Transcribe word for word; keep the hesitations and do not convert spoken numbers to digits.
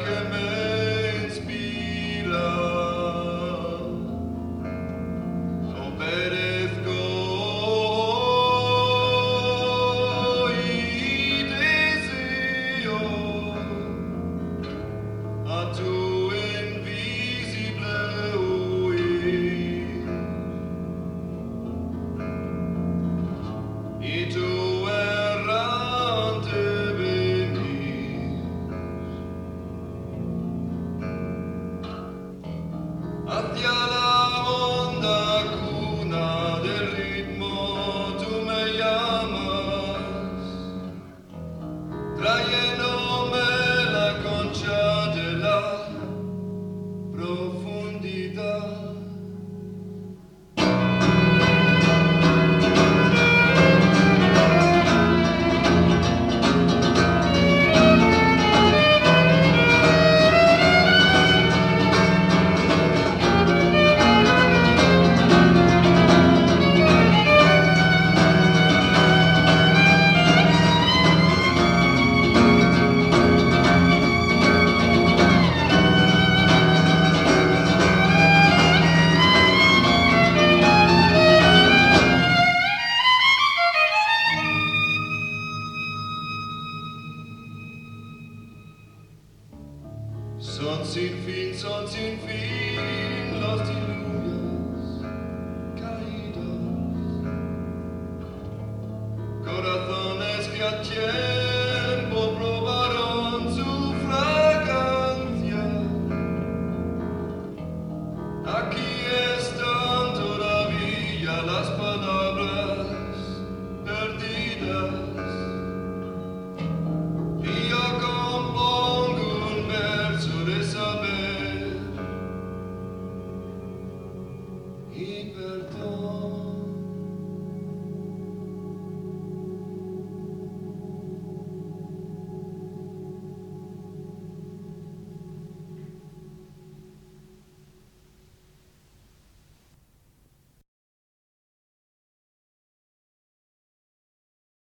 que me inspira. Obedezco y deseo a tu invisible huir. Y tu errante venir hacia la honda cuna del ritmo. Tú me llamas, trayéndome la concha de la profundidad. Son sin fin, son sin fin los diluvios caídos, corazones que a tiempo probaron su fragancia. Aquí están todavía las palabras perdidas. Y yo compongo un verso de saber y perdón.